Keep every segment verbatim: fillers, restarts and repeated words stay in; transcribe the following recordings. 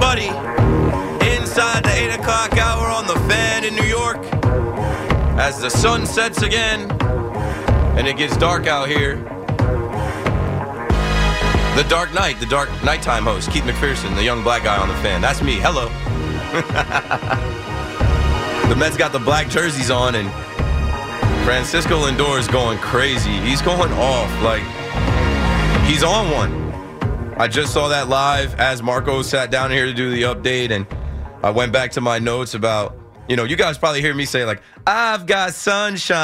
everybody. Inside the eight o'clock hour on the Fan in New York. As the sun sets again and it gets dark out here. The Dark Knight, the dark nighttime host, Keith McPherson, the young black guy on the Fan. That's me. Hello. The Mets got the black jerseys on, and Francisco Lindor is going crazy. He's going off. Like, he's on one. I just saw that live as Marco sat down here to do the update, and I went back to my notes about, you know, you guys probably hear me say, like, I've got sunshine.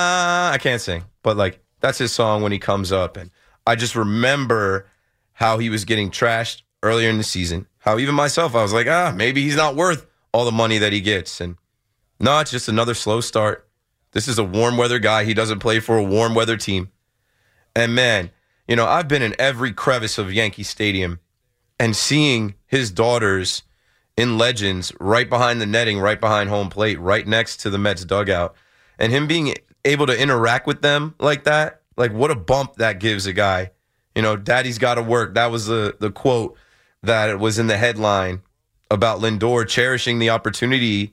I can't sing, but, like, that's his song when he comes up. And I just remember how he was getting trashed earlier in the season. How even myself, I was like, ah, maybe he's not worth all the money that he gets. And no, it's just another slow start. This is a warm weather guy. He doesn't play for a warm weather team. And, man, you know, I've been in every crevice of Yankee Stadium and seeing his daughters in Legends right behind the netting, right behind home plate, right next to the Mets dugout, and him being able to interact with them like that, like what a bump that gives a guy. You know, daddy's got to work. That was the, the quote that was in the headline about Lindor cherishing the opportunity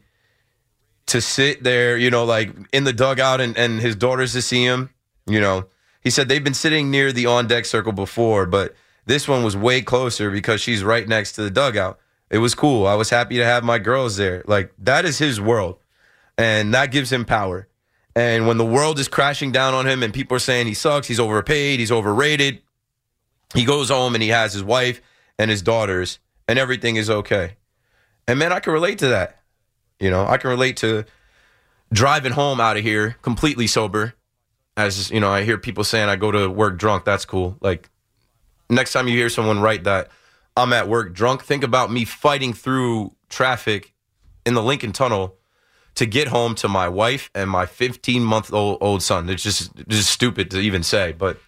to sit there, you know, like in the dugout and, and his daughters to see him. You know, he said they've been sitting near the on-deck circle before, but this one was way closer because she's right next to the dugout. It was cool. I was happy to have my girls there. Like, that is his world, and that gives him power. And when the world is crashing down on him and people are saying he sucks, he's overpaid, he's overrated, he goes home and he has his wife and his daughters, and everything is okay. And, man, I can relate to that. You know, I can relate to driving home out of here completely sober. As, you know, I hear people saying I go to work drunk. That's cool. Like, next time you hear someone write that I'm at work drunk, think about me fighting through traffic in the Lincoln Tunnel to get home to my wife and my fifteen-month-old old son. It's just, just stupid to even say, but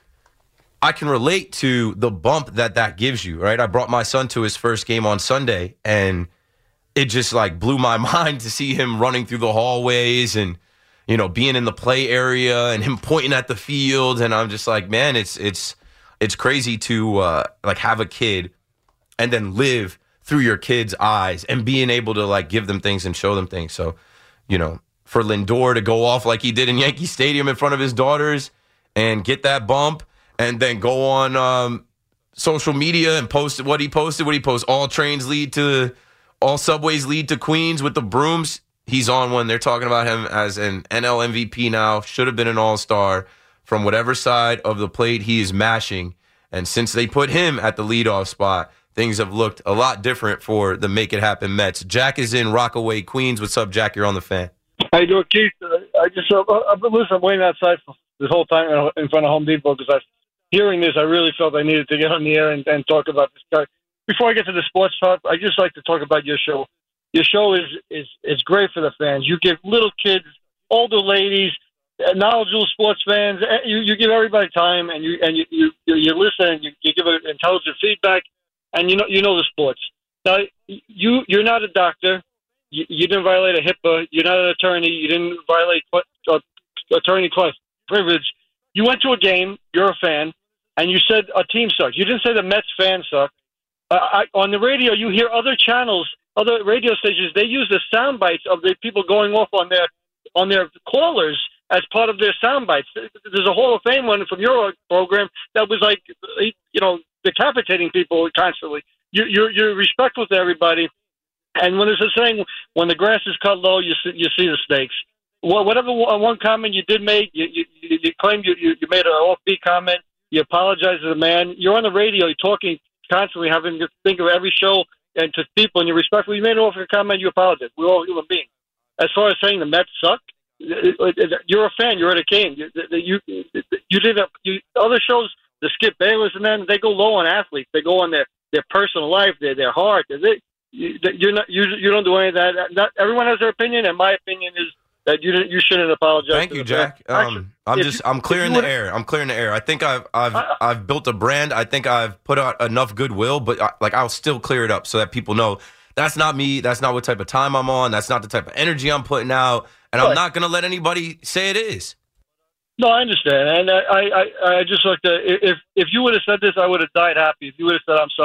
I can relate to the bump that that gives you, right? I brought my son to his first game on Sunday, and it just, like, blew my mind to see him running through the hallways and, you know, being in the play area and him pointing at the field. And I'm just like, man, it's it's it's crazy to, uh, like, have a kid and then live through your kid's eyes and being able to, like, give them things and show them things. So, you know, for Lindor to go off like he did in Yankee Stadium in front of his daughters and get that bump and then go on um, social media and post what he posted, what he posted, all trains lead to, all subways lead to Queens with the brooms. He's on one. They're talking about him as an N L M V P now, should have been an all-star. From whatever side of the plate he is mashing. And since they put him at the leadoff spot, things have looked a lot different for the Make It Happen Mets. Jack is in Rockaway, Queens. What's up, Jack? You're on the Fan. How you doing, Keith? Uh, I just, uh, I've been listening, I'm waiting outside for this whole time in front of Home Depot because I, hearing this, I really felt I needed to get on the air and, and talk about this guy. Before I get to the sports talk, I just like to talk about your show. Your show is is is great for the fans. You give little kids, older ladies, knowledgeable sports fans. You you give everybody time, and you and you you, you listen, and you, you give intelligent feedback, and you know you know the sports. Now you you're not a doctor. You, you didn't violate a HIPAA. You're not an attorney. You didn't violate uh, attorney privilege. You went to a game. You're a fan, and you said a team sucks. You didn't say the Mets fans suck. Uh, I, on the radio, you hear other channels, other radio stations. They use the sound bites of the people going off on their on their callers as part of their sound bites. There's a Hall of Fame one from your program that was like, you know, decapitating people constantly. You, you're, you're respectful to everybody. And when there's a saying, when the grass is cut low, you see, you see the snakes. Well, whatever one comment you did make, you, you, you claimed you, you made an offbeat comment. You apologize to the man. You're on the radio. You're talking constantly, having to think of every show and to people, and you're respectful. You made an offbeat comment. You apologize. We're all human beings. As far as saying the Mets suck, you're a fan. You're at a game. You you, you did a, you, other shows, the Skip Bayless, and then they go low on athletes. They go on their, their personal life, their their heart. They, you, you're not you you don't do any of that. Not, everyone has their opinion, and my opinion is that you you shouldn't apologize. Thank you, Jack. Um, I'm just I'm clearing the air. I'm clearing the air. I think I've I've I, I've built a brand. I think I've put out enough goodwill, but I, like I'll still clear it up so that people know that's not me. That's not what type of time I'm on. That's not the type of energy I'm putting out. And I'm not going to let anybody say it is. No, I understand. And I, I, I just like to, if if you would have said this, I would have died happy. If you would have said, I'm sorry,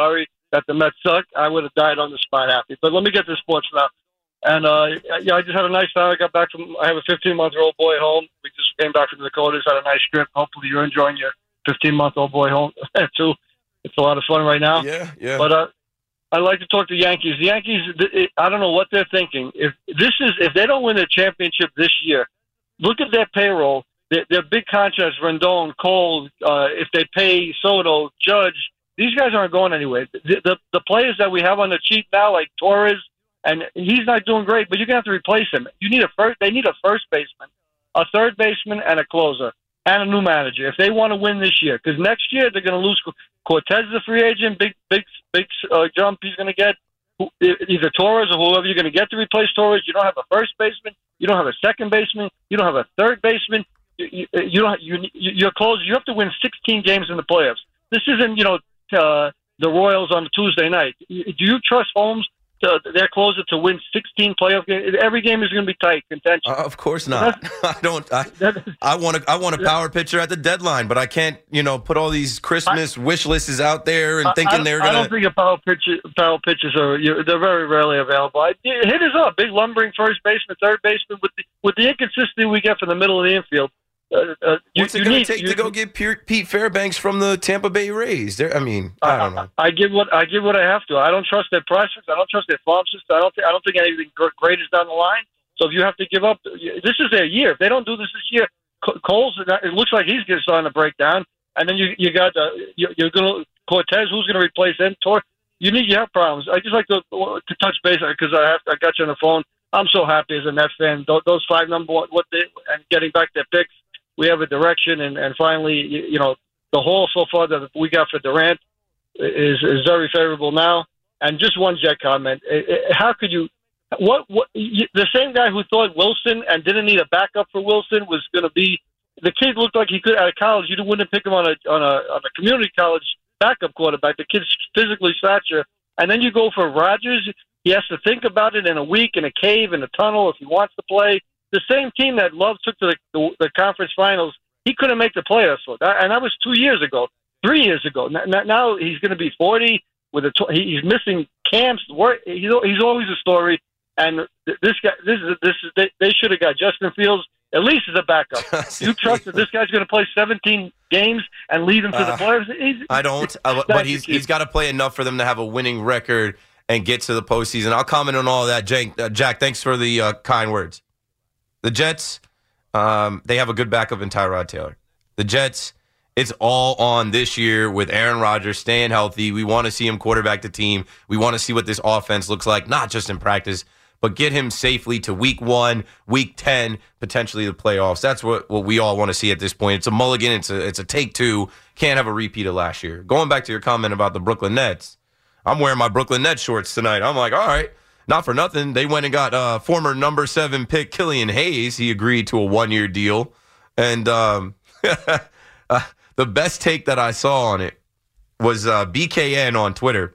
that the Mets suck, I would have died on the spot happy. But let me get to sports now. And uh, yeah, I just had a nice time. I got back from. I have a fifteen-month-old boy at home. We just came back from the Dakotas. Had a nice trip. Hopefully, you're enjoying your fifteen-month-old boy home too. It's a lot of fun right now. Yeah, yeah. But uh, I like to talk to Yankees. The Yankees. I don't know what they're thinking. If this is if they don't win the championship this year, look at their payroll. Their, their big contracts: Rendon, Cole. Uh, if they pay Soto, Judge, these guys aren't going anywhere. The, the the players that we have on the cheap now, like Torres. And he's not doing great, but you're gonna have to replace him. You need a first. They need a first baseman, a third baseman, and a closer, and a new manager if they want to win this year. Because next year they're gonna lose. Cortez is a free agent, big, big, big uh, jump he's gonna get. Either Torres or whoever you're gonna get to replace Torres. You don't have a first baseman. You don't have a second baseman. You don't have a third baseman. You, you, you don't. You, you're closer. You have to win sixteen games in the playoffs. This isn't, you know, uh, the Royals on Tuesday night. Do you trust Holmes? To, they're closer to win sixteen playoff games. Every game is going to be tight contention. Uh, of course not. I don't. I, I want to. I want a power pitcher at the deadline, but I can't. You know, put all these Christmas I, wish lists out there and thinking I, they're going to. I don't think a power pitcher. Power pitchers are. They're very rarely available. I, hitters up, big lumbering first baseman, third baseman. With the, with the inconsistency we get from the middle of the infield. Uh, uh, you, What's it going to take you, to go get Pete Fairbanks from the Tampa Bay Rays? There, I mean, I don't know. I, I give what I give what I have to. I don't trust their process. I don't trust their farm system. I don't. Th- I don't think anything great is down the line. So if you have to give up, this is their year. If they don't do this this year, Cole's. It looks like he's starting to break down. And then you you got uh, you, you're going to Cortez. Who's going to replace him? Tor. You need you have problems. I just like to to touch base because I have I got you on the phone. I'm so happy as a Nets fan. Those, those five number one, what they and getting back their picks. We have a direction, and, and finally, you, you know, the haul so far that we got for Durant is is very favorable now. And just one Jet comment: how could you? What what? You, the same guy who thought Wilson and didn't need a backup for Wilson was going to be the kid looked like he could out of college. You wouldn't pick him on a on a on a community college backup quarterback. The kid's physically stature, and then you go for Rodgers. He has to think about it in a week in a cave in a tunnel if he wants to play. The same team that Love took to the, the, the conference finals, he couldn't make the playoffs for that, and that was two years ago, three years ago. Now, now he's going to be forty with a. He's missing camps. He's he's always a story. And this guy, this is this is they, they should have got Justin Fields at least as a backup. You trust that this guy's going to play seventeen games and lead them to the playoffs? He's, I don't, uh, but he's he's got to play enough for them to have a winning record and get to the postseason. I'll comment on all of that, Jack. Uh, Jack, thanks for the uh, kind words. The Jets, um, they have a good backup in Tyrod Taylor. The Jets, it's all on this year with Aaron Rodgers staying healthy. We want to see him quarterback the team. We want to see what this offense looks like, not just in practice, but get him safely to week one, week ten, potentially the playoffs. That's what, what we all want to see at this point. It's a mulligan. It's a, it's a take two. Can't have a repeat of last year. Going back to your comment about the Brooklyn Nets, I'm wearing my Brooklyn Nets shorts tonight. I'm like, all right. Not for nothing, they went and got uh, former number seven pick Killian Hayes. He agreed to a one-year deal. And um, uh, the best take that I saw on it was uh, B K N on Twitter.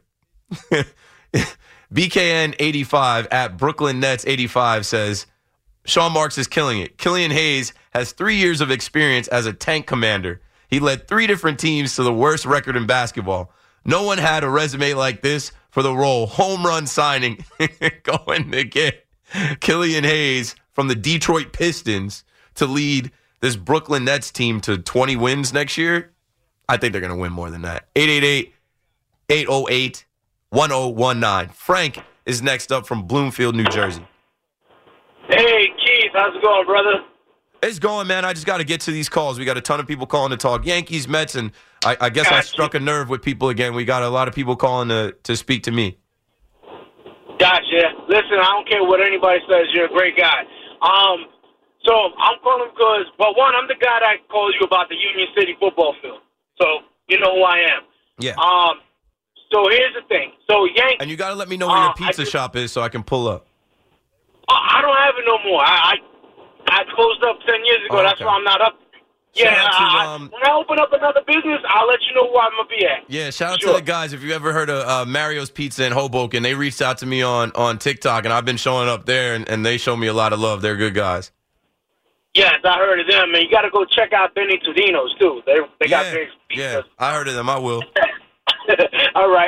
B K N eighty-five at Brooklyn Nets eighty-five says, Sean Marks is killing it. Killian Hayes has three years of experience as a tank commander. He led three different teams to the worst record in basketball. No one had a resume like this for the role. Home run signing going to get Killian Hayes from the Detroit Pistons to lead this Brooklyn Nets team to twenty wins next year. I think they're going to win more than that. eight eight eight, eight oh eight, one oh one nine. Frank is next up from Bloomfield, New Jersey. Hey, Keith. How's it going, brother? It's going, man. I just got to get to these calls. We got a ton of people calling to talk Yankees, Mets, and I, I guess gotcha. I struck a nerve with people again. We got a lot of people calling to, to speak to me. Gotcha. Listen, I don't care what anybody says. You're a great guy. Um, so I'm calling because, well, one, I'm the guy that called you about the Union City football field. So you know who I am. Yeah. Um. So here's the thing. So Yankees. And you got to let me know where uh, your pizza just, shop is so I can pull up. I don't have it no more. I I, I closed up ten years ago. Oh, okay. That's why I'm not up. Yeah, to, I, um, when I open up another business, I'll let you know where I'm going to be at. Yeah, shout out sure. to the guys. If you ever heard of uh, Mario's Pizza in Hoboken, they reached out to me on, on TikTok, and I've been showing up there, and, and they show me a lot of love. They're good guys. Yes, I heard of them, and you got to go check out Benny Tudino's, too. They they yeah, got great pizza. Yeah, I heard of them. I will. All right.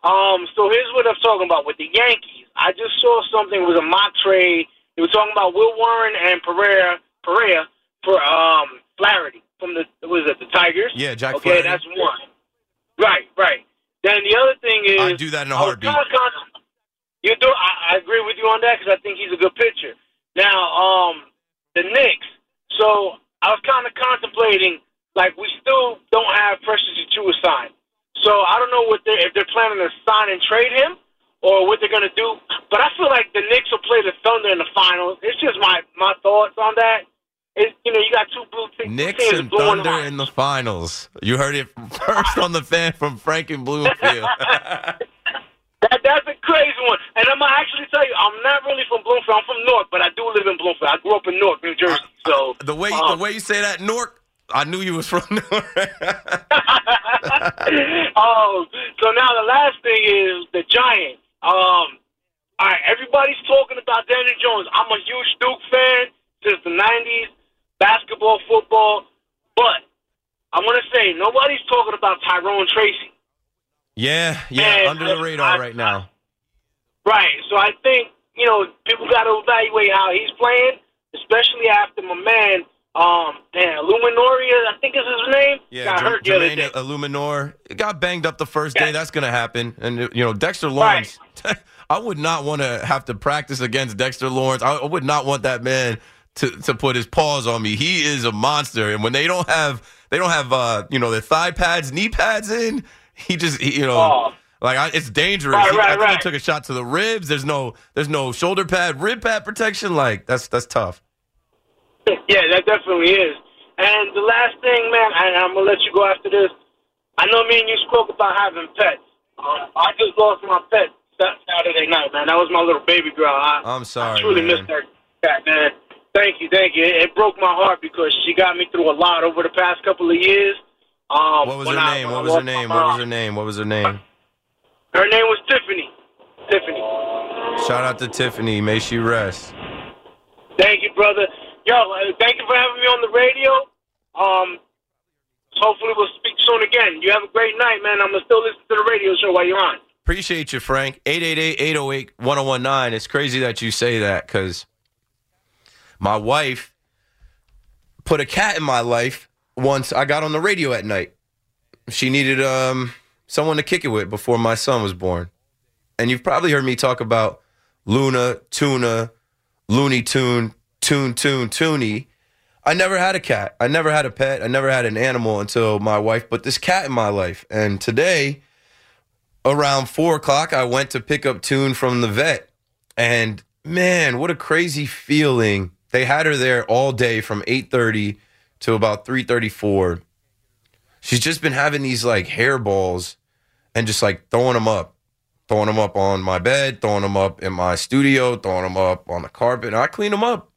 Um, so here's what I'm talking about with the Yankees. I just saw something. It was a mock trade. They were talking about Will Warren and Pereira, Pereira for um, Flaherty from the was it the Tigers? Yeah, Jack Okay, Flaherty. that's one. Right, right. Then the other thing is, I'd do that in a heartbeat. I was kinda con- you do. I, I agree with you on that because I think he's a good pitcher. Now, um, the Knicks. So I was kind of contemplating, like we still don't have Precious Achiuwa signed. So I don't know what they if they're planning to sign and trade him or what they're gonna do. But I feel like the Knicks will play the Thunder in the finals. It's just my my thoughts on that. It's, you know, you got two blue te- Knicks teams and blowing Thunder them in the finals. You heard it first on the fan from Frank and Bloomfield. That, that's a crazy one. And I'm going to actually tell you, I'm not really from Bloomfield. I'm from Newark, but I do live in Bloomfield. I grew up in Newark, New Jersey. So the way um, the way you say that, Newark, I knew you was from Newark. Oh, so now the last thing is the Giants. Um, all right, everybody's talking about Daniel Jones. I'm a huge Duke fan since the nineties, basketball, football. But I'm going to say nobody's talking about Tyrone Tracy. Yeah, yeah, And, under the radar I, right now. Right. So I think, you know, people got to evaluate how he's playing, especially after my man, um, man, Illuminori, I think is his name, Yeah, got J- hurt the other Jermaine day. Illuminor got banged up the first Yeah. day. That's going to happen. And, you know, Dexter Lawrence, I would not want to have to practice against Dexter Lawrence. I would not want that man to, to put his paws on me. He is a monster. And when they don't have, they don't have, uh, you know, their thigh pads, knee pads in, he just, he, you know, Oh. like I, it's dangerous. Right, He- right, I think right. he took a shot to the ribs. There's no, there's no shoulder pad, rib pad protection. Like that's, that's tough. Yeah, that definitely is. And the last thing, man, and I'm going to let you go after this. I know me and you spoke about having pets. Um, I just lost my pet that Saturday night, man. That was my little baby girl. I, I'm sorry, I truly man. missed her cat, man. Thank you, thank you. It, it broke my heart because she got me through a lot over the past couple of years. Um, What was when her I- name? when What I was her lost my name? What was mom. her name? What was her name? Her name was Tiffany. Tiffany. Shout out to Tiffany. May she rest. Thank you, brother. Yo, uh, thank you for having me on the radio. Um, hopefully we'll speak soon again. You have a great night, man. I'm going to still listen to the radio show while you're on. Appreciate you, Frank. eight eight eight, eight oh eight, one oh one nine. It's crazy that you say that because my wife put a cat in my life once I got on the radio at night. She needed um someone to kick it with before my son was born. And you've probably heard me talk about Luna, Tuna, Looney Tune, Toon, Toon, Toonie. I never had a cat. I never had a pet. I never had an animal until my wife put this cat in my life. And today, around four o'clock, I went to pick up Toon from the vet. And man, what a crazy feeling. They had her there all day from eight thirty to about three thirty-four. She's just been having these like hairballs and just like throwing them up. Throwing them up on my bed, throwing them up in my studio, throwing them up on the carpet. And I clean them up.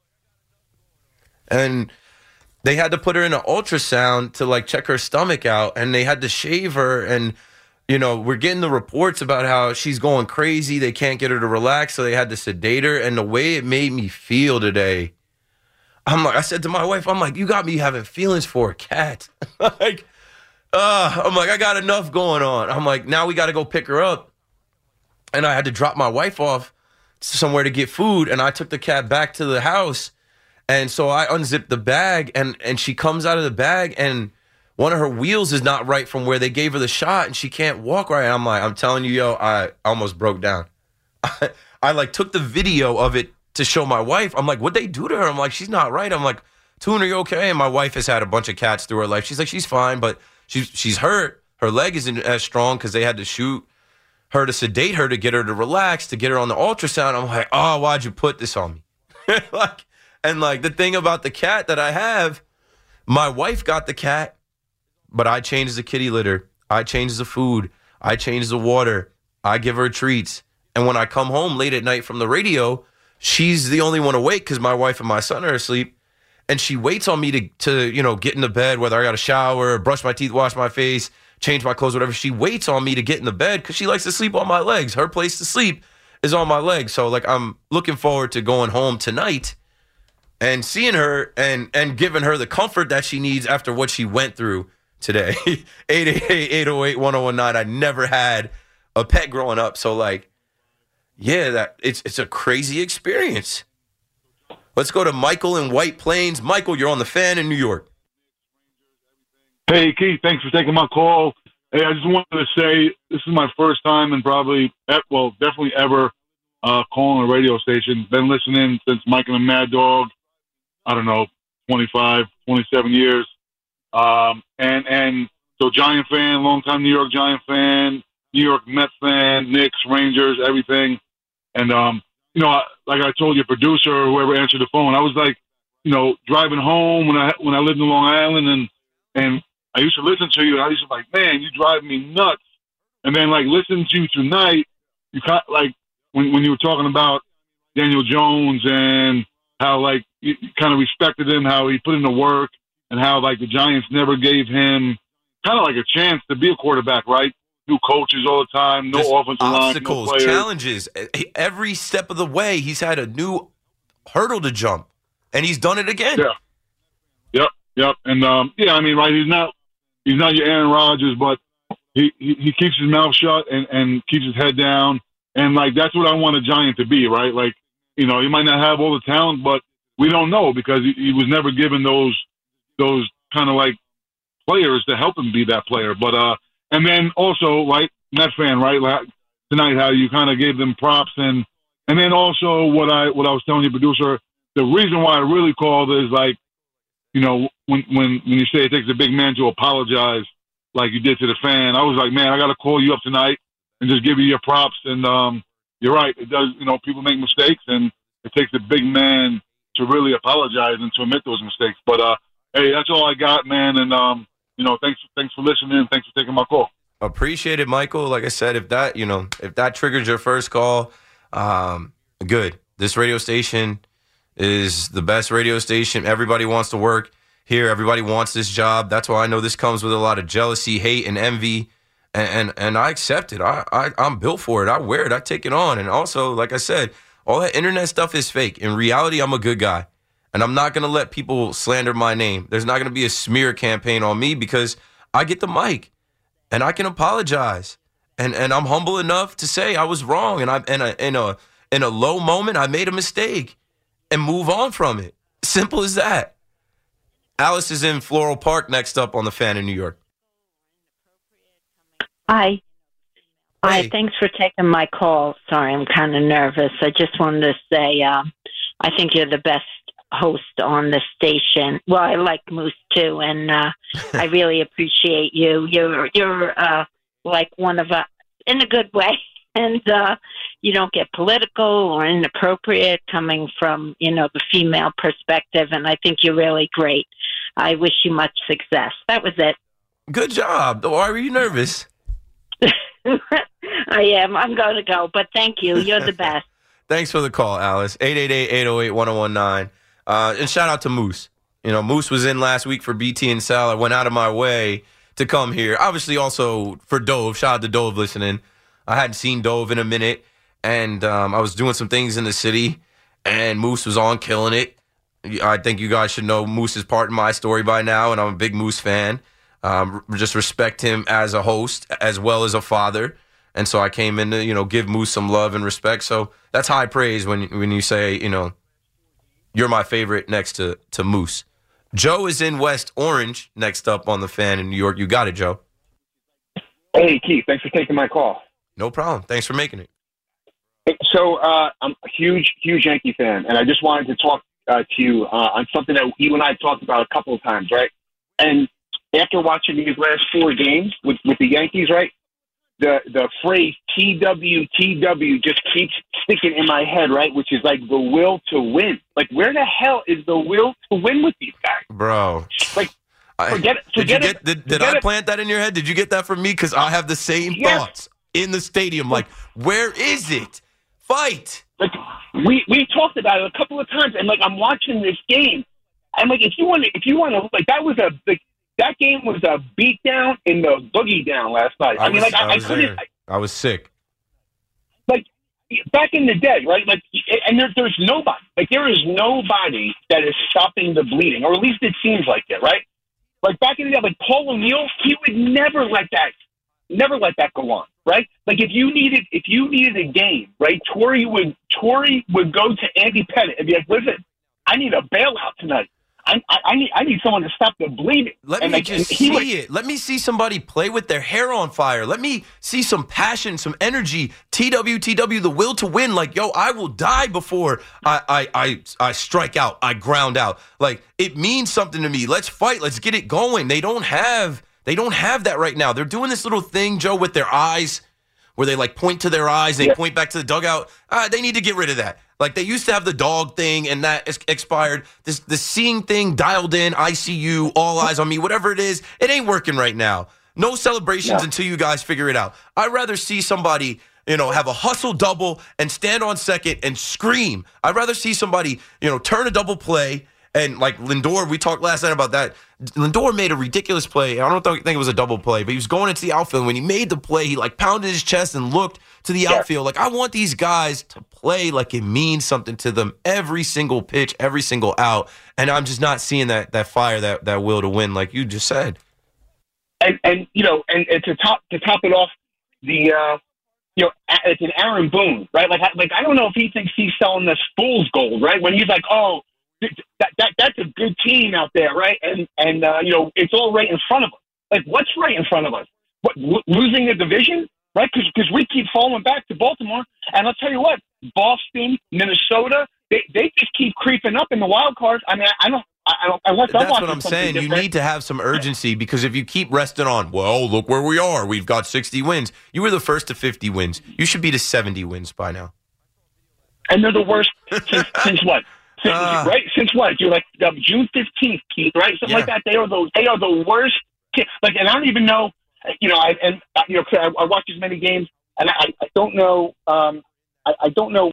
And they had to put her in an ultrasound to like check her stomach out. And they had to shave her. And, you know, we're getting the reports about how she's going crazy. They can't get her to relax. So they had to sedate her. And the way it made me feel today, I'm like, I said to my wife, I'm like, you got me having feelings for a cat. like, uh, I'm like, I got enough going on. I'm like, now we got to go pick her up. And I had to drop my wife off somewhere to get food. And I took the cat back to the house. And so I unzipped the bag and, and she comes out of the bag and one of her wheels is not right from where they gave her the shot and she can't walk right. And I'm like, I'm telling you, yo, I almost broke down. I, I like took the video of it to show my wife. I'm like, what'd they do to her? I'm like, she's not right. I'm like, Tune, are you okay? And my wife has had a bunch of cats through her life. She's like, she's fine, but she's she's hurt. Her leg isn't as strong because they had to shoot her to sedate her to get her to relax, to get her on the ultrasound. I'm like, oh, why'd you put this on me? like, and like the thing about the cat that I have, my wife got the cat, but I changed the kitty litter. I changed the food. I changed the water. I give her treats. And when I come home late at night from the radio, she's the only one awake because my wife and my son are asleep. And she waits on me to, to, you know, get in the bed, whether I got to shower, brush my teeth, wash my face, change my clothes, whatever. She waits on me to get in the bed because she likes to sleep on my legs. Her place to sleep is on my legs. So, like, I'm looking forward to going home tonight and seeing her and, and giving her the comfort that she needs after what she went through today. eight eight eight, eight oh eight, one oh one nine. I never had a pet growing up. So like, yeah, that it's it's a crazy experience. Let's go to Michael in White Plains. Michael, you're on the Fan in New York. Hey, Keith, thanks for taking my call. Hey, I just wanted to say this is my first time and probably, well, definitely ever uh, calling a radio station. Been listening since Mike and the Mad Dog, I don't know, twenty-five, twenty-seven years. Um, and, and so Giant fan, longtime New York Giant fan, New York Mets fan, Knicks, Rangers, everything. And, um, you know, like I told your producer or whoever answered the phone, I was like, you know, driving home when I when I lived in Long Island, and and I used to listen to you, and I used to be like, man, you drive me nuts. And then like listening to you tonight, you kind like when when you were talking about Daniel Jones and how like you kind of respected him, how he put in the work, and how like the Giants never gave him kind of like a chance to be a quarterback, right? New coaches all the time, no Just offensive line, obstacles, no players. challenges. Every step of the way, he's had a new hurdle to jump, and he's done it again. Yeah. Yep. Yep. And um, yeah, I mean, right? He's not he's not your Aaron Rodgers, but he, he he keeps his mouth shut and and keeps his head down, and like that's what I want a Giant to be, right? Like, you know, he might not have all the talent, but we don't know because he, he was never given those those kind of like players to help him be that player. But uh. And then also, right, Net fan, right, like tonight, how you kind of gave them props, and and then also what I what I was telling your producer, the reason why I really called is like, you know, when when when you say it takes a big man to apologize, like you did to the fan, I was like, man, I got to call you up tonight and just give you your props. And um, you're right, it does. You know, people make mistakes, and it takes a big man to really apologize and to admit those mistakes. But uh, hey, that's all I got, man, and um. You know, thanks, thanks for listening. Thanks for taking my call. Appreciate it, Michael. Like I said, if that, you know, if that triggers your first call, um, good. This radio station is the best radio station. Everybody wants to work here. Everybody wants this job. That's why I know this comes with a lot of jealousy, hate, and envy. And and, and I accept it. I, I, I'm built for it. I wear it. I take it on. And also, like I said, all that internet stuff is fake. In reality, I'm a good guy. And I'm not going to let people slander my name. There's not going to be a smear campaign on me because I get the mic and I can apologize. And and I'm humble enough to say I was wrong. And I in a in a in a low moment I made a mistake and move on from it. Simple as that. Alice is in Floral Park next up on the Fan in New York. Hi. Hi, Hey. thanks for taking my call. Sorry, I'm kind of nervous. I just wanted to say uh, I think you're the best host on the station. Well, I like Moose too, and uh, I really appreciate you. You're you're uh, like one of us in a good way, and uh, you don't get political or inappropriate coming from you know the female perspective, and I think you're really great. I wish you much success. That was it. Good job. Why were you nervous? I am. I'm going to go, but thank you. You're the best. Thanks for the call, Alice. eight eight eight, eight oh eight, one oh one nine. Uh, and shout out to Moose. You know, Moose was in last week for B T and Sal. I went out of my way to come here. Obviously, also for Dove. Shout out to Dove listening. I hadn't seen Dove in a minute, and um, I was doing some things in the city, and Moose was on killing it. I think you guys should know Moose is part of my story by now, and I'm a big Moose fan. Um, just respect him as a host as well as a father. And so I came in to, you know, give Moose some love and respect. So that's high praise when when you say, you know, you're my favorite next to, to Moose. Joe is in West Orange next up on the Fan in New York. You got it, Joe. Hey, Keith, thanks for taking my call. No problem. Thanks for making it. So uh, I'm a huge, huge Yankee fan, and I just wanted to talk uh, to you uh, on something that you and I have talked about a couple of times, right? And after watching these last four games with, with the Yankees, right, the the phrase T W T W just keeps sticking in my head, right, which is like the will to win. Like, where the hell is the will to win with these guys? Bro. Like, I, forget it. did Forget you get, it. did, did forget I it. plant that in your head? Did you get that from me? Because I have the same Yes. thoughts in the stadium. Like, where is it? Fight. Like, we we talked about it a couple of times, and like I'm watching this game, and like if you want to, if you want to, like that was a like, that game was a beat down in the boogie down last night. I, I mean, was- like I, I I was couldn't. there. I was sick. Like back in the day, right? Like, and there, there's nobody. Like there is nobody that is stopping the bleeding, or at least it seems like it, right? Like back in the day, like Paul O'Neill, he would never let that, never let that go on, right? Like if you needed, if you needed a game, right? Torrey would, Torrey would go to Andy Pettit and be like, "Listen, I need a bailout tonight. I, I, I need, I need someone to stop the bleeding." Let and me like, just he see would, it. Let me see somebody play with their hair on fire. Let me see some passion, some energy. T W T W, the will to win. Like, yo, I will die before I, I, I, I strike out. I ground out. Like, it means something to me. Let's fight. Let's get it going. They don't have, they don't have that right now. They're doing this little thing, Joe, with their eyes, where they like point to their eyes. They yeah. point back to the dugout. Uh, they need to get rid of that. Like, they used to have the dog thing, and that is expired. This the seeing thing, dialed in, I C U, all eyes on me, whatever it is, it ain't working right now. No celebrations yeah. until you guys figure it out. I'd rather see somebody, you know, have a hustle double and stand on second and scream. I'd rather see somebody, you know, turn a double play. And like Lindor, we talked last night about that. Lindor made a ridiculous play. I don't think it was a double play, but he was going into the outfield. When he made the play, he like pounded his chest and looked to the yeah. outfield. Like, I want these guys to play like it means something to them every single pitch, every single out. And I'm just not seeing that that fire, that that will to win, like you just said. And and you know, and, and to top to top it off, the uh, you know, it's an Aaron Boone, right? Like, like I don't know if he thinks he's selling this fool's gold, right? When he's like, oh. That, that that's a good team out there, right? And and uh, you know, it's all right in front of us. Like, what's right in front of us? What, lo- losing the division, right? Because because we keep falling back to Baltimore. And I'll tell you what, Boston, Minnesota, they they just keep creeping up in the wild cards. I mean, I, I don't. I don't. Unless That's I'm what I'm saying. You different. need to have some urgency, because if you keep resting on, well, look where we are. We've got sixty wins. You were the first to fifty wins. You should be to seventy wins by now. And they're the worst since, since what? Since, Uh, right? Since what? You're like um, June fifteenth, Keith, right? Something Yeah. like that. They are the they are the worst. Ki- Like, and I don't even know. You know, I and uh, you know, 'cause I, I watch as many games, and I, I don't know. Um, I, I don't know.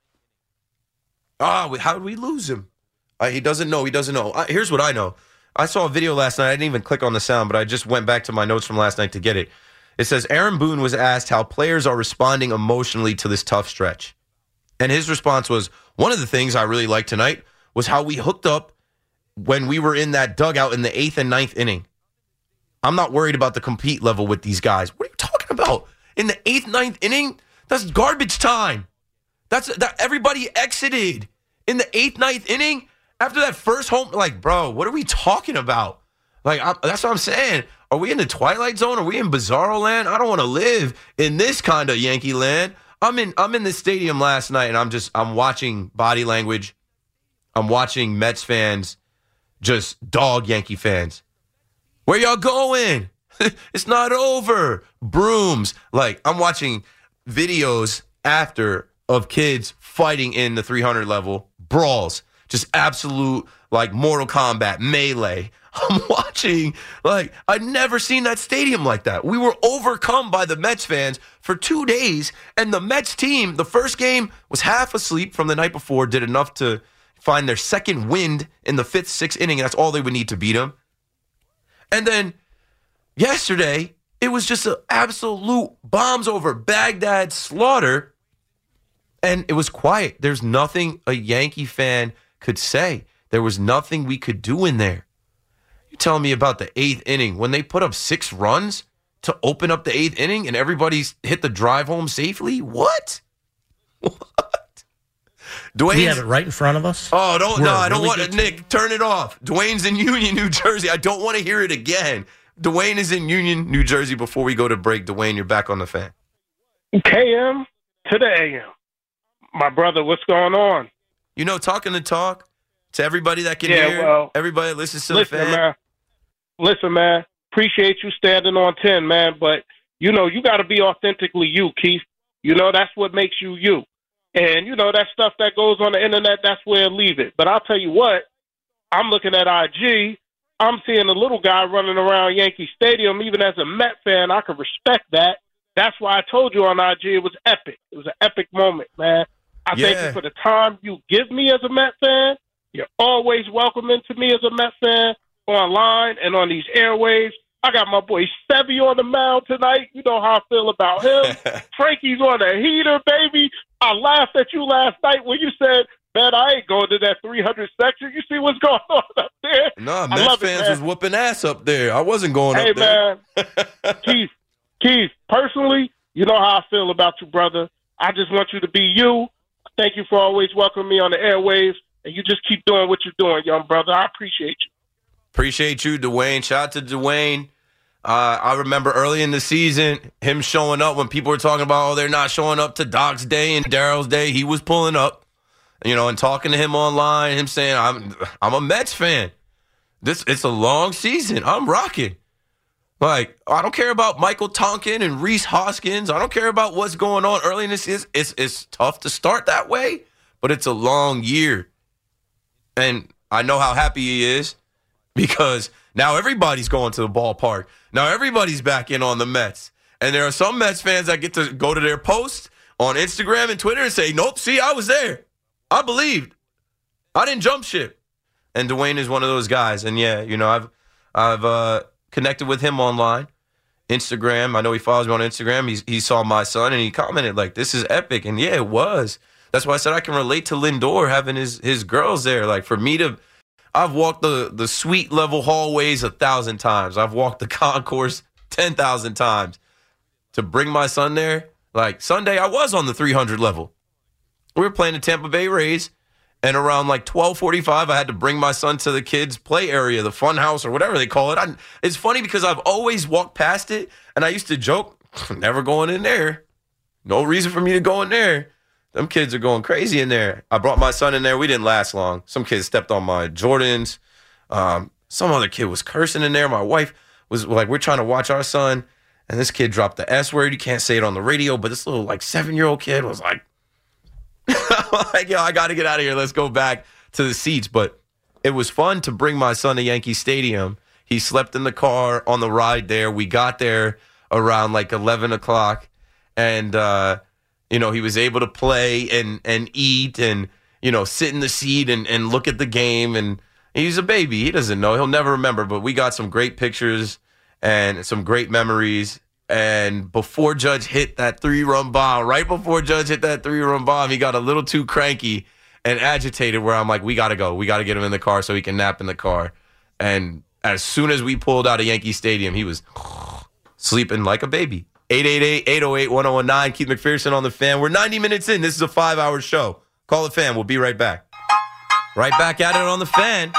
Ah, how did we lose him? Uh, he doesn't know. He doesn't know. Uh, here's what I know. I saw a video last night. I didn't even click on the sound, but I just went back to my notes from last night to get it. It says Aaron Boone was asked how players are responding emotionally to this tough stretch. And his response was, one of the things I really liked tonight was how we hooked up when we were in that dugout in the eighth and ninth inning. I'm not worried about the compete level with these guys. What are you talking about? In the eighth, ninth inning? That's garbage time. That's that everybody exited in the eighth, ninth inning after that first home. Like, bro, what are we talking about? Like, I'm, that's what I'm saying. Are we in the Twilight Zone? Are we in Bizarro Land? I don't want to live in this kind of Yankee land. I'm in I'm in the stadium last night, and I'm just I'm watching body language. I'm watching Mets fans just dog Yankee fans. Where y'all going? It's not over. Brooms. Like, I'm watching videos after of kids fighting in the three hundred level, brawls, just absolute like Mortal Kombat, melee. I'm watching, like, I'd never seen that stadium like that. We were overcome by the Mets fans for two days, and the Mets team, the first game, was half asleep from the night before, did enough to find their second wind in the fifth, sixth inning, and that's all they would need to beat them. And then yesterday, it was just an absolute bombs over Baghdad slaughter, and it was quiet. There's nothing a Yankee fan could say. There was nothing we could do in there. You're telling me about the eighth inning when they put up six runs to open up the eighth inning and everybody's hit the drive home safely? What? What? Dwayne's, we have it right in front of us. Oh, don't We're no, a I don't really want good Nick, team. turn it off. Dwayne's in Union, New Jersey. I don't want to hear it again. Dwayne is in Union, New Jersey. Before we go to break, Dwayne, you're back on the Fan. K M to the A M. My brother, what's going on? You know, talking the talk to everybody that can Yeah, hear, well, everybody that listens to Listen, the Fan. man. Listen, man. Appreciate you standing on ten, man. But, you know, you got to be authentically you, Keith. You know, that's what makes you you. And, you know, that stuff that goes on the internet, that's where I leave it. But I'll tell you what, I'm looking at I G. I'm seeing a little guy running around Yankee Stadium. Even as a Met fan, I can respect that. That's why I told you on I G it was epic. It was an epic moment, man. I Yeah. thank you for the time you give me as a Met fan. You're always welcoming to me as a Met fan online and on these airwaves. I got my boy Sevy on the mound tonight. You know how I feel about him. Frankie's on the heater, baby. I laughed at you last night when you said, man, I ain't going to that three hundred section. You see what's going on up there? No, I Mets love it, fans man. was whooping ass up there. I wasn't going Hey, up there. man. Keith, Keith, personally, You know how I feel about you, brother. I just want you to be you. Thank you for always welcoming me on the airwaves, and you just keep doing what you're doing, young brother. I appreciate you. Appreciate you, Dwayne. Shout out to Dwayne. Uh, I remember early in the season, him showing up when people were talking about, oh, they're not showing up to Doc's day and Daryl's day. He was pulling up, you know, and talking to him online, him saying, I'm I'm a Mets fan. This It's a long season. I'm rocking. Like, I don't care about Michael Tonkin and Reese Hoskins. I don't care about what's going on early in this season. It's, it's tough to start that way, but it's a long year. And I know how happy he is because now everybody's going to the ballpark. Now everybody's back in on the Mets. And there are some Mets fans that get to go to their posts on Instagram and Twitter and say, nope, see, I was there. I believed. I didn't jump ship. And Dwayne is one of those guys. And, yeah, you know, I've I've uh, connected with him online, Instagram. I know he follows me on Instagram. He's, he saw my son, and he commented, like, this is epic. And, yeah, it was. That's why I said I can relate to Lindor having his, his girls there. Like, for me to – I've walked the, the suite level hallways a thousand times. I've walked the concourse ten thousand times. To bring my son there, like, Sunday I was on the three hundred level. We were playing the Tampa Bay Rays. And around like twelve forty-five, I had to bring my son to the kids' play area, the fun house or whatever they call it. I, it's funny because I've always walked past it, and I used to joke, never going in there. No reason for me to go in there. Them kids are going crazy in there. I brought my son in there. We didn't last long. Some kids stepped on my Jordans. Um, some other kid was cursing in there. My wife was like, we're trying to watch our son, and this kid dropped the S word. You can't say it on the radio, but this little like seven-year-old kid was like, like, yo, I got to get out of here. Let's go back to the seats. But it was fun to bring my son to Yankee Stadium. He slept in the car on the ride there. We got there around like eleven o'clock. And, uh, you know, he was able to play and, and eat and, you know, sit in the seat and, and look at the game. And he's a baby. He doesn't know. He'll never remember. But we got some great pictures and some great memories. And before Judge hit that three-run bomb, right before Judge hit that three-run bomb, he got a little too cranky and agitated where I'm like, we got to go. We got to get him in the car so he can nap in the car. And as soon as we pulled out of Yankee Stadium, he was sleeping like a baby. eight eight eight, eight oh eight, one oh one nine. Keith McPherson on the Fan. We're ninety minutes in. This is a five-hour show. Call the Fan. We'll be right back. Right back at it on the Fan.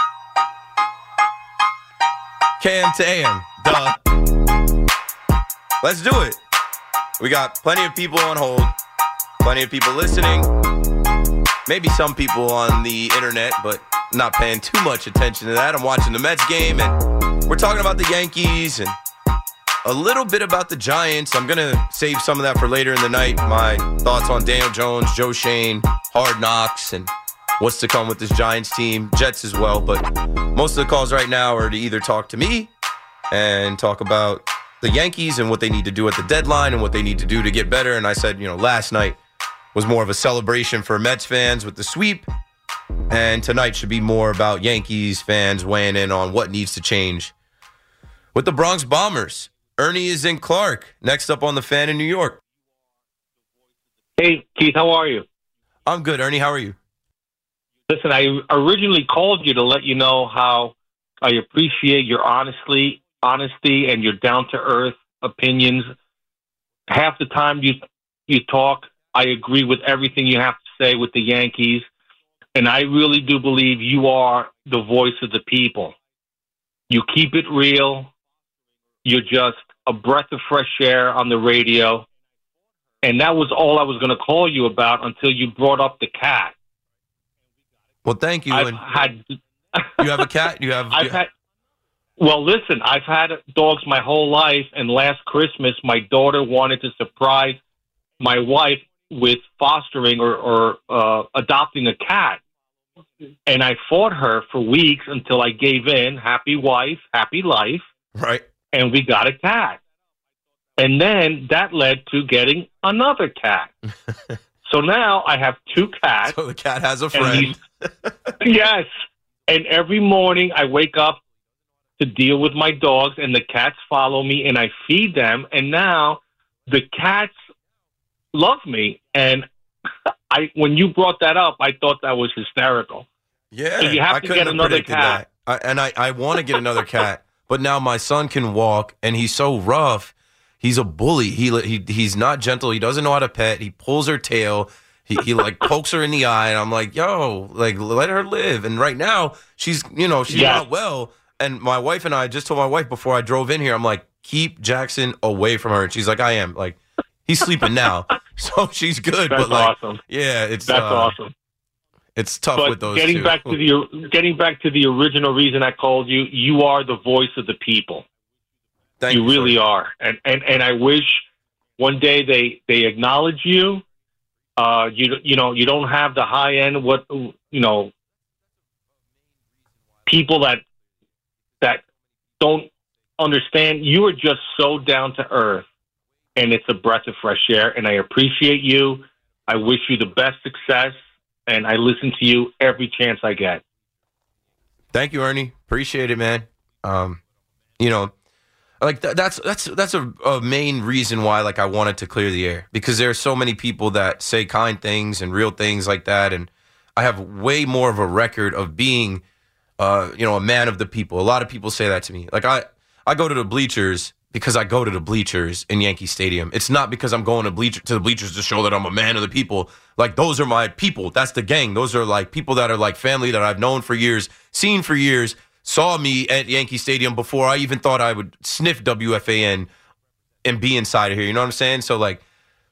K M to A M. Duh. Let's do it. We got plenty of people on hold, plenty of people listening, maybe some people on the internet, but not paying too much attention to that. I'm watching the Mets game, and we're talking about the Yankees and a little bit about the Giants. I'm going to save some of that for later in the night. My thoughts on Daniel Jones, Joe Shane, Hard Knocks, and what's to come with this Giants team, Jets as well. But most of the calls right now are to either talk to me and talk about the Yankees and what they need to do at the deadline and what they need to do to get better. And I said, you know, last night was more of a celebration for Mets fans with the sweep. And tonight should be more about Yankees fans weighing in on what needs to change with the Bronx Bombers. Ernie is in Clark. Next up on the Fan in New York. Hey, Keith, how are you? I'm good. Ernie, how are you? Listen, I originally called you to let you know how I appreciate your honesty honesty and your down-to-earth opinions. Half the time you you talk, I agree with everything you have to say with the Yankees, and I really do believe you are the voice of the people. You keep it real. You're just a breath of fresh air on the radio, and that was all I was going to call you about until you brought up the cat. Well, thank you. I've and had. You have a cat? You have. I've you, had. Well, listen, I've had dogs my whole life, and last Christmas, my daughter wanted to surprise my wife with fostering or, or uh, adopting a cat. And I fought her for weeks until I gave in. Happy wife, happy life. Right. And we got a cat. And then that led to getting another cat. So now I have two cats. So the cat has a friend. Yes. And every morning I wake up to deal with my dogs, and the cats follow me, and I feed them. And now the cats love me. And I, when you brought that up, I thought that was hysterical. Yeah, so you have I to couldn't get have another predicted cat. that. I, and I, I want to get another cat, but now my son can walk, and he's so rough. he's a bully. He he he's not gentle. He doesn't know how to pet. He pulls her tail. He he like pokes her in the eye, and I'm like, yo, like let her live. And right now she's you know she's Yeah. not well. And my wife and I just told my wife before I drove in here, I'm like, keep Jackson away from her. And she's like, I am. Like, he's sleeping now, so she's good. That's but like, awesome. yeah, it's That's uh, awesome. It's tough But with those getting two. back to the getting back to the original reason I called you, you are the voice of the people. Thank you you, really sir. are, and and and I wish one day they they acknowledge you. Uh, you you know you don't have the high end what you know people that that don't understand. You are just so down to earth, and it's a breath of fresh air. And I appreciate you. I wish you the best success, and I listen to you every chance I get. Thank you, Ernie. Appreciate it, man. Um, you know, like th- that's that's that's a, a main reason why like I wanted to clear the air, because there are so many people that say kind things and real things like that, and I have way more of a record of being, uh, you know, a man of the people. A lot of people say that to me. Like I I go to the bleachers because I go to the bleachers in Yankee Stadium. It's not because I'm going to bleacher to the bleachers to show that I'm a man of the people. Like those are my people. That's the gang. Those are like people that are like family that I've known for years, seen for years, saw me at Yankee Stadium before I even thought I would sniff W F A N and be inside of here. You know what I'm saying? So like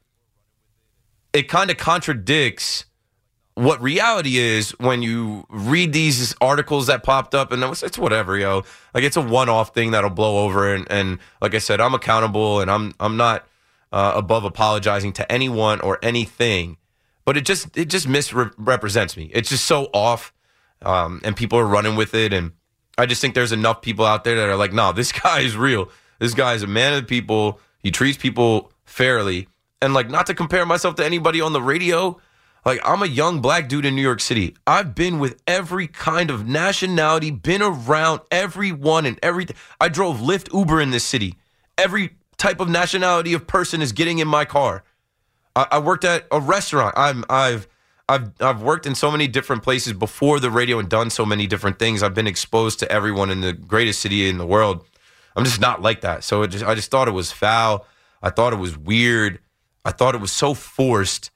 it kind of contradicts what reality is when you read these articles that popped up, and it's, it's whatever, yo. Like it's a one-off thing that'll blow over, and, and like I said, I'm accountable, and I'm I'm not uh, above apologizing to anyone or anything, but it just it just misrepresents me. It's just so off, um, and people are running with it, and I just think there's enough people out there that are like, no, this guy is real. This guy is a man of the people. He treats people fairly, and like not to compare myself to anybody on the radio. Like, I'm a young black dude in New York City. I've been with every kind of nationality, been around everyone and everything. I drove Lyft, Uber in this city. Every type of nationality of person is getting in my car. I, I worked at a restaurant. I'm, I've, I've, I've worked in so many different places before the radio and done so many different things. I've been exposed to everyone in the greatest city in the world. I'm just not like that. So it just, I just thought it was foul. I thought it was weird. I thought it was so forced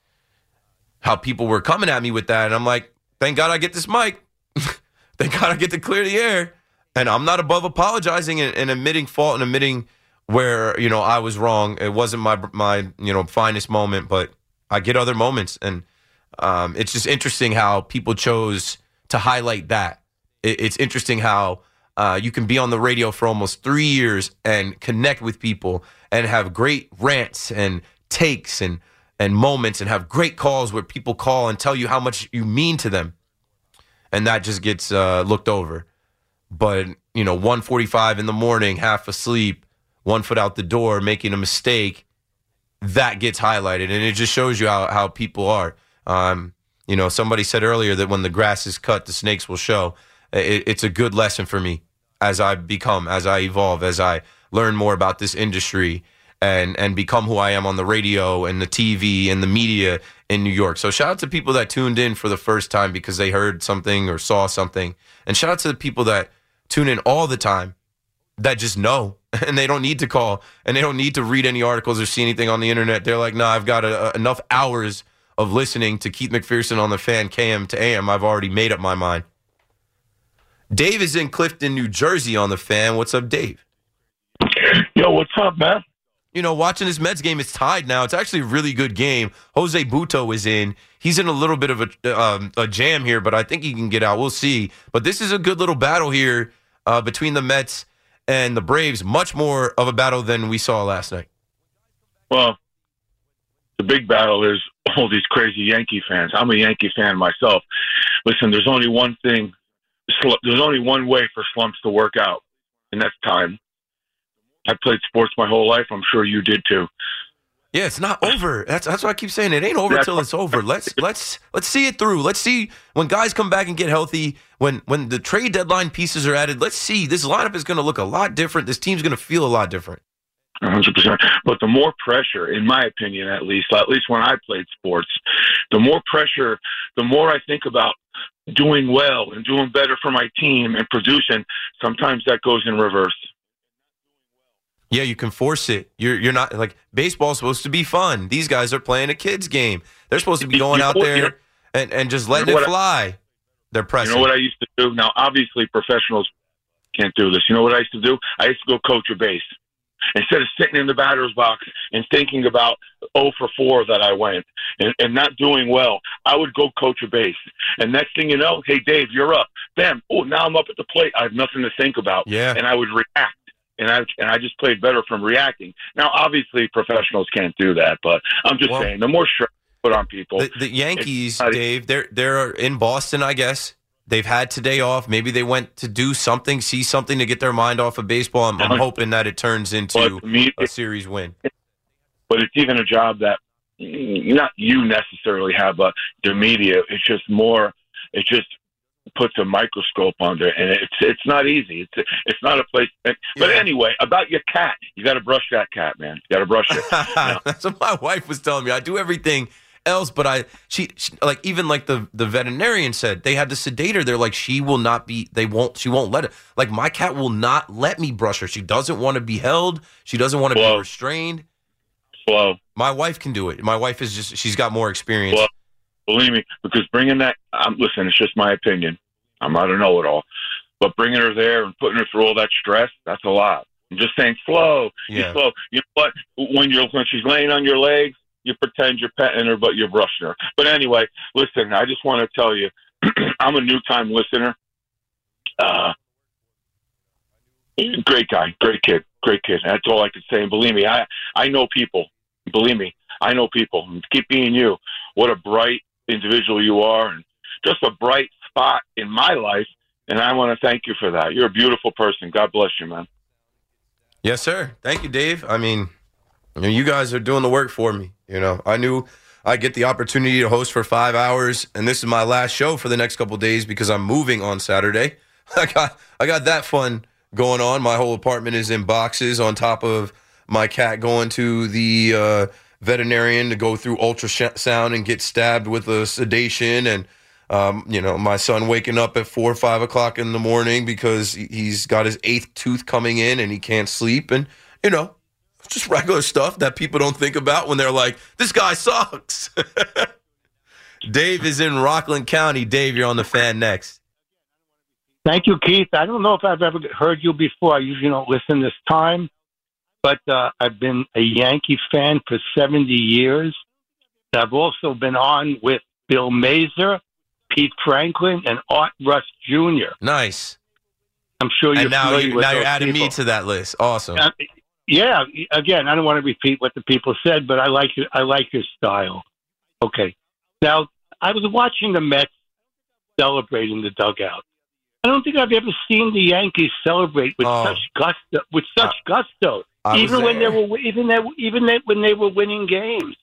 how people were coming at me with that. And I'm like, thank God I get this mic. Thank God I get to clear the air. And I'm not above apologizing and, and admitting fault and admitting where, you know, I was wrong. It wasn't my, my you know, finest moment, but I get other moments. And um, it's just interesting how people chose to highlight that. It, it's interesting how uh, you can be on the radio for almost three years and connect with people and have great rants and takes and and moments and have great calls where people call and tell you how much you mean to them. And that just gets uh, looked over. But, you know, one forty-five in the morning, half asleep, one foot out the door, making a mistake, that gets highlighted. And it just shows you how, how people are. Um, you know, somebody said earlier that when the grass is cut, the snakes will show. It, it's a good lesson for me as I become, as I evolve, as I learn more about this industry and and become who I am on the radio and the T V and the media in New York. So shout out to people that tuned in for the first time because they heard something or saw something. And shout out to the people that tune in all the time that just know and they don't need to call and they don't need to read any articles or see anything on the internet. They're like, no, nah, I've got a, a, enough hours of listening to Keith McPherson on the Fan K M to A M. I've already made up my mind. Dave is in Clifton, New Jersey on the Fan. What's up, Dave? Yo, what's up, man? You know, watching this Mets game, it's tied now. It's actually a really good game. Jose Butto is in. He's in a little bit of a, um, a jam here, but I think he can get out. We'll see. But this is a good little battle here uh, between the Mets and the Braves. Much more of a battle than we saw last night. Well, the big battle is all these crazy Yankee fans. I'm a Yankee fan myself. Listen, there's only one thing. There's only one way for slumps to work out, and that's time. I played sports my whole life. I'm sure you did too. Yeah, it's not over. That's that's why I keep saying it ain't over until it's over. Let's let's let's see it through. Let's see when guys come back and get healthy. When when the trade deadline pieces are added. Let's see. This lineup is going to look a lot different. This team's going to feel a lot different. one hundred percent. But the more pressure, in my opinion, at least, at least when I played sports, the more pressure, the more I think about doing well and doing better for my team and producing. Sometimes that goes in reverse. Yeah, you can force it. You're you're not like baseball's supposed to be fun. These guys are playing a kids game. They're supposed to be going out there and, and just letting you know it fly. I, They're pressing. You know what I used to do? Now, obviously, professionals can't do this. You know what I used to do? I used to go coach a base. Instead of sitting in the batter's box and thinking about oh for four that I went and, and not doing well, I would go coach a base. And next thing you know, hey, Dave, you're up. Bam. Oh, now I'm up at the plate. I have nothing to think about. Yeah. And I would react. And I and I just played better from reacting. Now, obviously, professionals can't do that, but I'm just well, saying, the more stress put on people. The, the Yankees, Dave, they're they're in Boston, I guess. They've had today off. Maybe they went to do something, see something to get their mind off of baseball. I'm, I'm hoping that it turns into me, a series win. But it's even a job that not you necessarily have, but the media. It's just more. It just puts a microscope under it, and it's it's not easy. It's it's not a place. But yeah. Anyway, about your cat, you got to brush that cat, man. You got to brush it. You know? That's what my wife was telling me. I do everything else, but I she, she like even like the the veterinarian said they had to sedate her. They're like she will not be. They won't. She won't let it. Like my cat will not let me brush her. She doesn't want to be held. She doesn't want to be restrained. Slow. My wife can do it. My wife is just she's got more experience. Slow. Believe me, because bringing that, um, listen, it's just my opinion. I'm not a know-it-all. But bringing her there and putting her through all that stress, that's a lot. I'm just saying slow. Yeah. You're slow. You know what? When, you're, when she's laying on your legs, you pretend you're petting her, but you're brushing her. But anyway, listen, I just want to tell you, I'm a new-time listener. Uh, great guy, great kid, great kid. That's all I can say. And believe me, I, I know people. Believe me, I know people. Keep being you. What a bright individual you are, and just a bright spot in my life, and I want to thank you for that. You're a beautiful person. God bless you, man. Yes, sir. Thank you, Dave. I mean, you know, you guys are doing the work for me. You know, I knew I'd get the opportunity to host for five hours, and this is my last show for the next couple of days because I'm moving on Saturday. I got I got that fun going on. My whole apartment is in boxes on top of my cat going to the uh, veterinarian to go through ultrasound and get stabbed with a sedation, and um, you know, my son waking up at four or five o'clock in the morning because he's got his eighth tooth coming in and he can't sleep, and you know, just regular stuff that people don't think about when they're like, "This guy sucks." Dave is in Rockland County. Dave, you're on the Fan next. Thank you, Keith. I don't know if I've ever heard you before. I usually don't listen this time. But uh, I've been a Yankee fan for seventy years. I've also been on with Bill Mazer, Pete Franklin, and Art Russ Junior Nice. I'm sure you're and now familiar you, with now those you're adding people. me to that list. Awesome. Uh, yeah. Again, I don't want to repeat what the people said, but I like your, I like your style. Okay. Now, I was watching the Mets celebrating the dugout. I don't think I've ever seen the Yankees celebrate with Oh. such gusto. With such I- gusto. I was Even when they there. were, even they, even they, when they were winning games.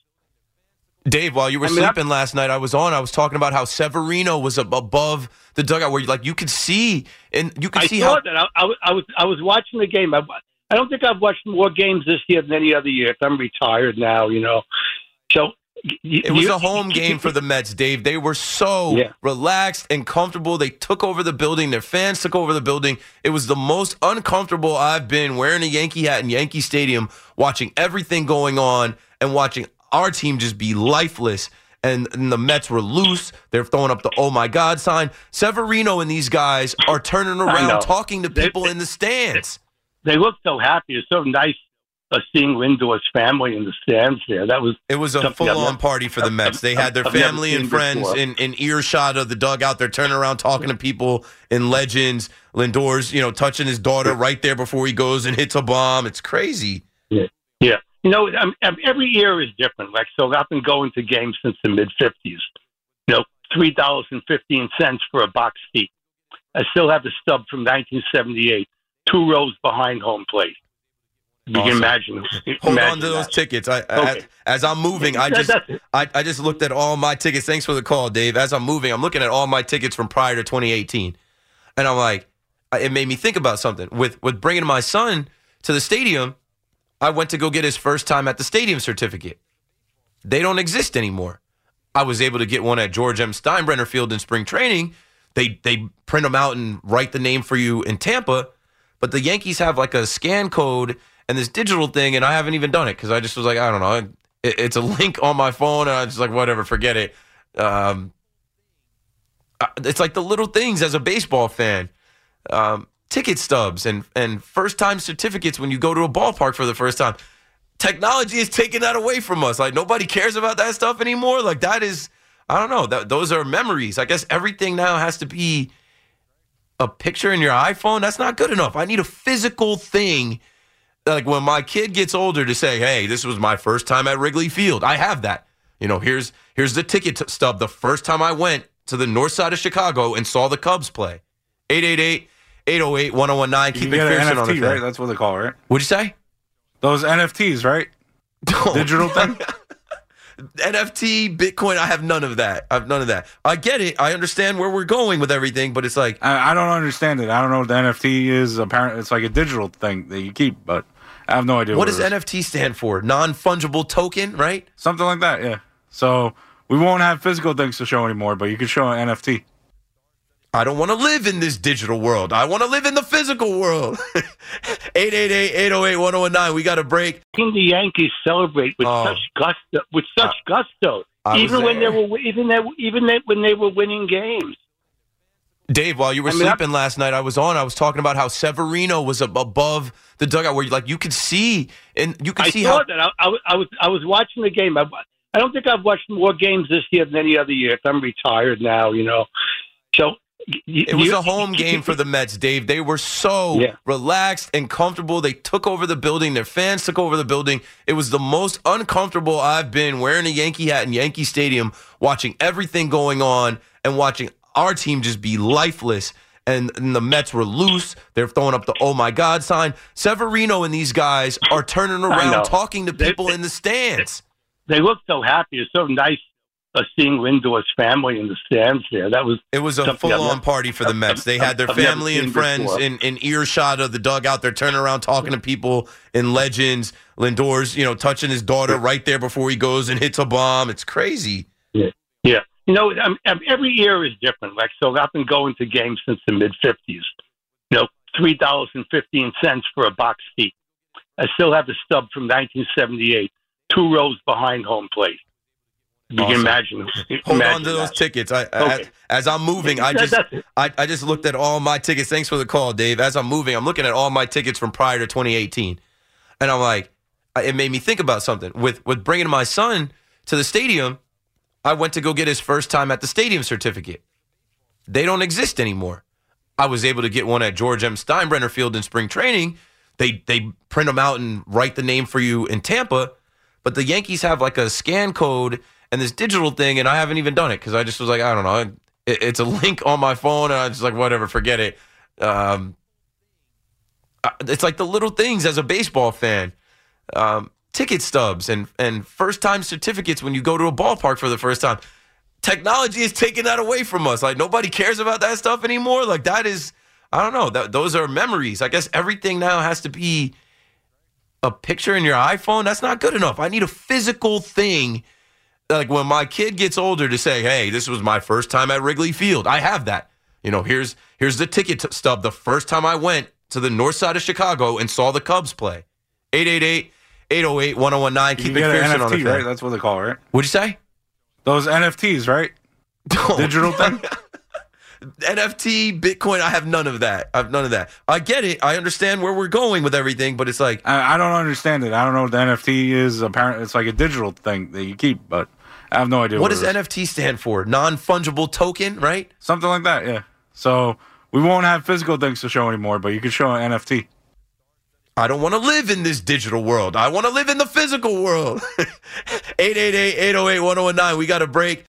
Dave, while you were I mean, sleeping last night, I was on. I was talking about how Severino was ab- above the dugout, where you, like you could see, and you could I see saw how. that. I, I, was- I was, I was watching the game. I, I don't think I've watched more games this year than any other year. I'm retired now, you know. So y- It was you- a home game for the Mets, Dave. They were so Yeah. relaxed and comfortable. They took over the building. Their fans took over the building. It was the most uncomfortable I've been wearing a Yankee hat in Yankee Stadium, watching everything going on and watching our team just be lifeless. And, and the Mets were loose. They're throwing up the "oh my God" sign. Severino and these guys are turning know. around, talking to They- people in the stands. They look so happy. It's so nice uh, seeing Lindor's family in the stands there. That was It was a something I've full-on never- party for the Mets. They had their I've never family and seen friends before. in, in earshot of the dugout. They're turning around, talking to people in legends. Lindor's, you know, touching his daughter right there before he goes and hits a bomb. It's crazy. Yeah. Yeah. You know, um, um, every year is different. Like, so I've been going to games since the mid-fifties. You know, three dollars and fifteen cents for a box seat. I still have the stub from nineteen seventy-eight, two rows behind home plate. You Awesome. can imagine. Hold imagine on to those that. tickets. I, Okay. as, as I'm moving, I That- just that's- I, I just looked at all my tickets. Thanks for the call, Dave. As I'm moving, I'm looking at all my tickets from prior to twenty eighteen. And I'm like, it made me think about something. With with bringing my son to the stadium, I went to go get his first time at the stadium certificate. They don't exist anymore. I was able to get one at George M. Steinbrenner Field in spring training. They they print them out and write the name for you in Tampa. But the Yankees have like a scan code, and this digital thing, and I haven't even done it because I just was like, I don't know. It, it's a link on my phone, and I was just like, whatever, forget it. Um, it's like the little things as a baseball fan. Um, ticket stubs and, and first-time certificates when you go to a ballpark for the first time. Technology is taking that away from us. Like, nobody cares about that stuff anymore. Like, that is, I don't know. That, those are memories. I guess everything now has to be a picture in your iPhone. That's not good enough. I need a physical thing. Like, when my kid gets older to say, hey, this was my first time at Wrigley Field. I have that. You know, here's here's the ticket t- stub. The first time I went to the north side of Chicago and saw the Cubs play. eight eight eight, eight oh eight, one oh one nine. Keep it McPherson N F T, on the right? That's what they call it, right? What'd you say? Those N F Ts, right? Don't. Digital thing? N F T, Bitcoin, I have none of that. I have none of that. I get it. I understand where we're going with everything, but it's like... I, I don't understand it. I don't know what the N F T is. Apparently, it's like a digital thing that you keep, but I have no idea what, what does N F T stand for? Non-fungible token, right? Something like that, yeah. So we won't have physical things to show anymore, but you can show an N F T. I don't want to live in this digital world. I want to live in the physical world. eight eight eight, eight oh eight, one oh one nine. We got a break. Seeing the Yankees celebrate with Oh. such gusto, with such Uh, gusto, I was even when they there. were even they, even they, when they were winning games. Dave, while you were I mean, sleeping last night, I was on. I was talking about how Severino was ab- above the dugout, where you, like you could see, and you could I see saw how. that. I, I, was- I was I was watching the game. I, I don't think I've watched more games this year than any other year. I'm retired now, you know. So y- It was you- a home game for the Mets, Dave. They were so Yeah. relaxed and comfortable. They took over the building. Their fans took over the building. It was the most uncomfortable I've been wearing a Yankee hat in Yankee Stadium, watching everything going on and watching our team just be lifeless. And, and the Mets were loose. They're throwing up the oh my God sign. Severino and these guys are turning know. around, talking to They- people in the stands. They look so happy. It's so nice uh, seeing Lindor's family in the stands there. That was It was a something I've full-on never- party for the Mets. They had their I've never family and seen friends before. in, in earshot of the dugout. They're turning around, talking to people in legends. Lindor's, you know, touching his daughter right there before he goes and hits a bomb. It's crazy. Yeah. Yeah. You know, um, um, every year is different. Like, so I've been going to games since the mid fifties. You know, three dollars and fifteen cents for a box seat. I still have the stub from nineteen seventy-eight, two rows behind home plate. You Awesome. can imagine. Hold imagine on to those that. tickets. I, Okay. as, as I'm moving, I That- just that's it. I, I just looked at all my tickets. Thanks for the call, Dave. As I'm moving, I'm looking at all my tickets from prior to twenty eighteen. And I'm like, it made me think about something. With with bringing my son to the stadium, I went to go get his first time at the stadium certificate. They don't exist anymore. I was able to get one at George M. Steinbrenner Field in spring training. They they print them out and write the name for you in Tampa. But the Yankees have like a scan code and this digital thing, and I haven't even done it because I just was like, I don't know. It, it's a link on my phone, and I was just like, whatever, forget it. Um, I- it's like the little things as a baseball fan. Um, ticket stubs and, and first-time certificates when you go to a ballpark for the first time. Technology is taking that away from us. Like, nobody cares about that stuff anymore. Like, that is, I don't know. That, those are memories. I guess everything now has to be a picture in your iPhone. That's not good enough. I need a physical thing. Like, when my kid gets older to say, hey, this was my first time at Wrigley Field. I have that. You know, here's here's the ticket t- stub. The first time I went to the north side of Chicago and saw the Cubs play. eight eight eight, eight oh eight, one oh one nine. You Keep can get an McPherson N F on the T, phone. right? That's what they call it, right? What'd you say? Those N F Ts, right? Don't. Digital thing? N F T, Bitcoin, I have none of that. I have none of that. I get it. I understand where we're going with everything, but it's like... I, I don't understand it. I don't know what the N F T is. Apparently, it's like a digital thing that you keep, but I have no idea What what, does it is. N F T stand for? Non-fungible token, right? Something like that, yeah. So we won't have physical things to show anymore, but you can show an N F T. I don't want to live in this digital world. I want to live in the physical world. eight eight eight, eight oh eight, one oh one nine. We got a break.